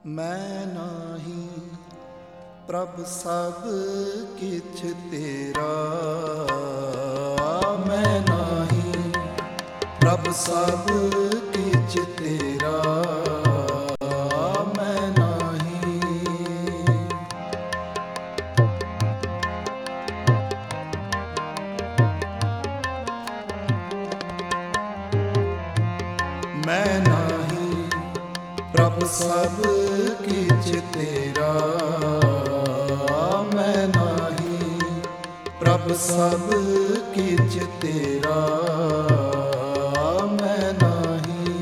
मैं नाही प्रभ सब किछ तेरा। मैं नाही प्रभ सब किछ तेरा। मैं नाही मैं नाही प्रभ सब किछ तेरा। मैं नाही प्रभ सब किछ तेरा। मैं नाही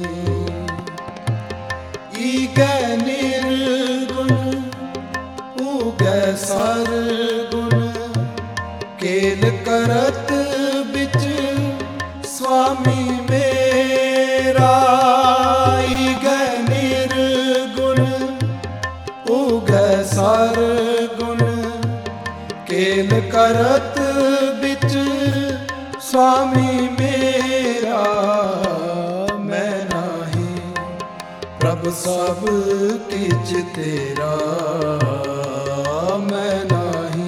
ईगै निर्गुण ऊगै सरगुण केल करत बिच स्वामी मेरा। सरगुण केल करत बिच स्वामी मेरा। मैं नाही प्रभ सब किछ तेरा। मैं नाही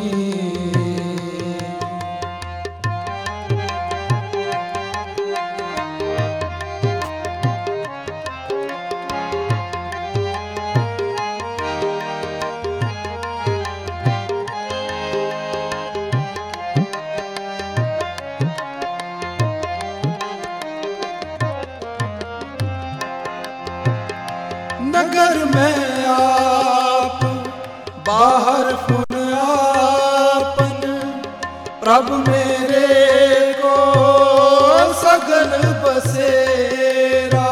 नगर में आप बाहर फुन आपन प्रभ मेरे को सगल बसेरा।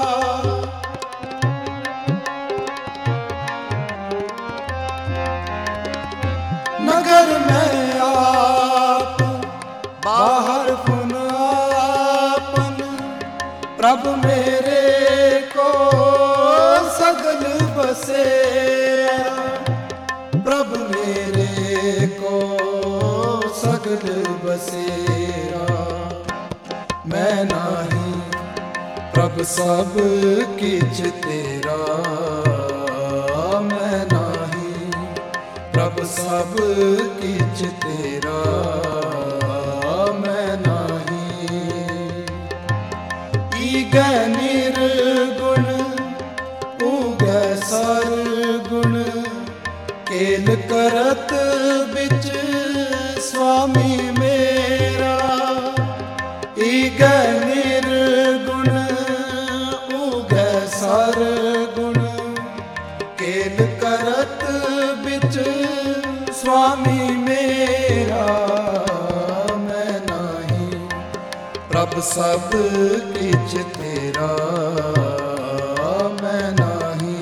नगर में आप बाहर फुन आपन प्रभ मेरे को सगल बसेरा। प्रभ मेरे को सगल बसेरा। मैं नाही प्रभ सब किछ तेरा। मैं नाही प्रभ सब किछ तेरा। मैं नाही ईगै निर्गुण ऊगै सरगुण केल करत बिच स्वामी मेरा। ईगै निर्गुण ऊगै सरगुण केल करत बिच स्वामी मेरा। मैं नाही प्रभ सब किछ तेरा। मैं नाही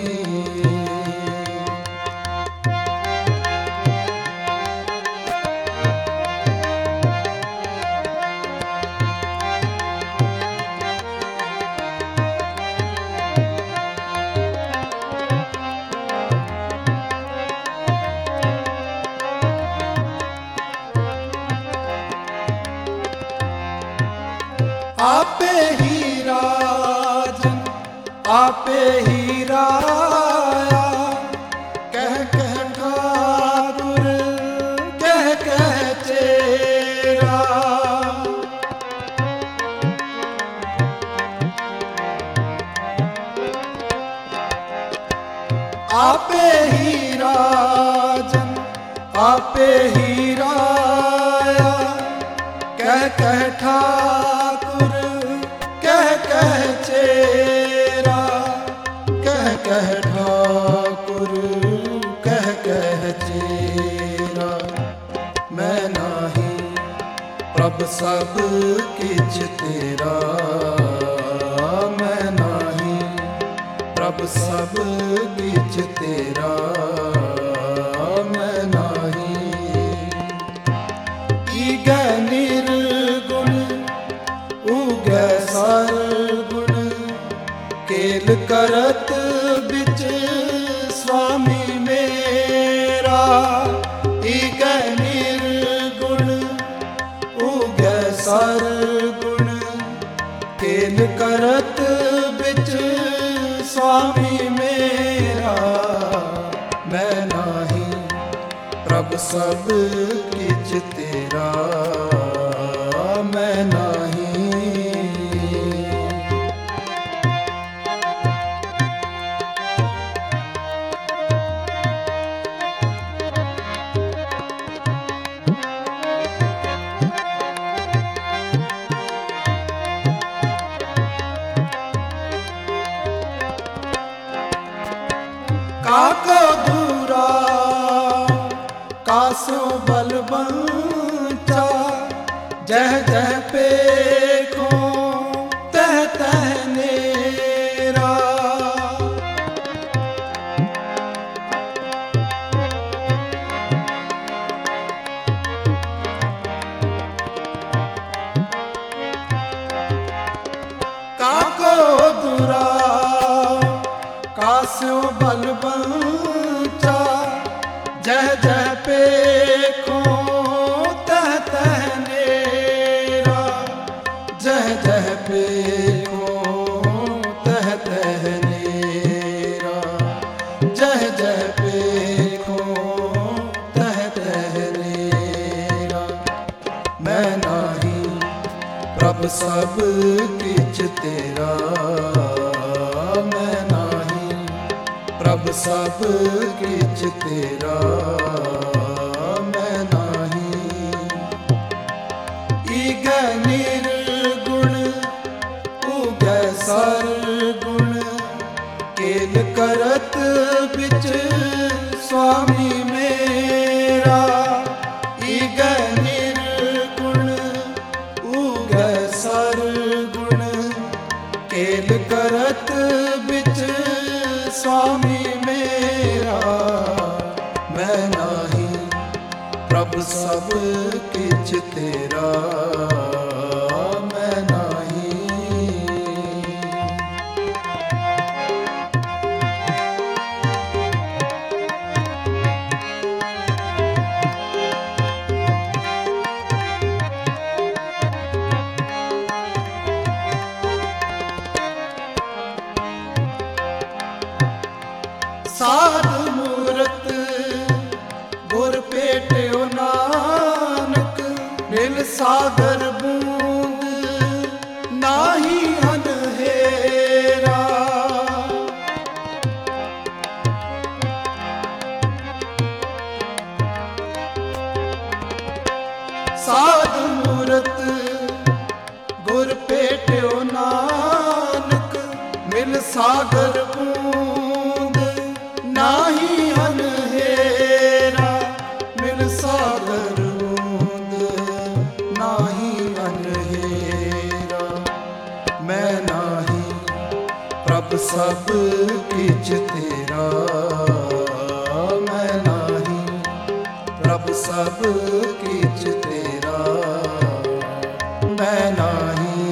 आपे ही राजन आपे ही राया। कह कह ठाकुर कह कह चेरा। आपे ही राजन आपे ही राया। कह कह ठाकुर कह कह चेरा। कह कह ठाकुर कह कह चेरा। मैं नाही प्रभ सब किछ तेरा। मैं नाही प्रभ सब किछ तेरा। मैं नाही ईगै निर्गुण ऊगै सरगुण केल करत बिच स्वामी मेरा। ईगै निर्गुण ऊगै सरगुण केल करत बिच स्वामी मेरा। प्रभ सब किछ तेरा मैं नाही। काको दूरा कासो बलवंता, जह जह पेखो तह तह नेरा। काको दूरा कासो बलवंता, जह जह पेखो तह तह नेरा। जह जह पेखो तह तह नेरा। जह जह पेखो तह तह नेरा। मैं नाही प्रभ सब किछ तेरा मैं नाही। प्रभ सब किछ तेरा मैं नाही। ईगै निर्गुण उगै सरगुण, केल करत बिच स्वामी मेरा। ईगै निर्गुण उगै सरगुण, केल करत बिच स्वामी मेरा। मैं नाही प्रभ सब किछ तेरा मैं नाही। साध मूरत गुर भेटियो नानक, मिल सागर बूंद नाही अनहेरा। साध मूरत गुर भेटियो नानक, मिल सागर बूंद नाही अनहेरा। मिल सागर बूंद नाही अनहेरा। मैं नाही प्रभ सब किछ तेरा मैं नाही। प्रभ सब किछ तेरा मैं नाही।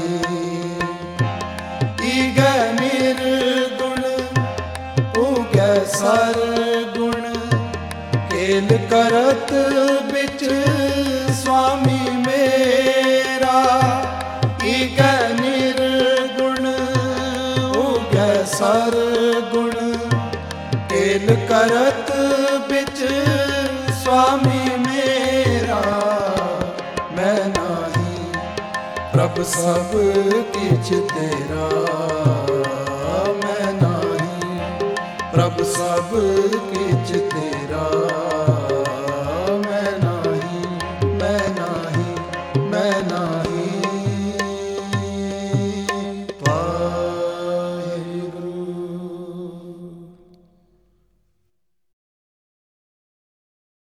ईगै निर्गुण उगै सरगुण, केल करत बिच स्वामी मेरा। ईगै निर्गुण उगै सरगुण, केल करत बिच स्वामी मेरा। मैं नाही प्रभ सब किछ तेरा मैं नाही। प्रभ सब किछ तेरा मैं नाही। मैं नाही मैं नाही।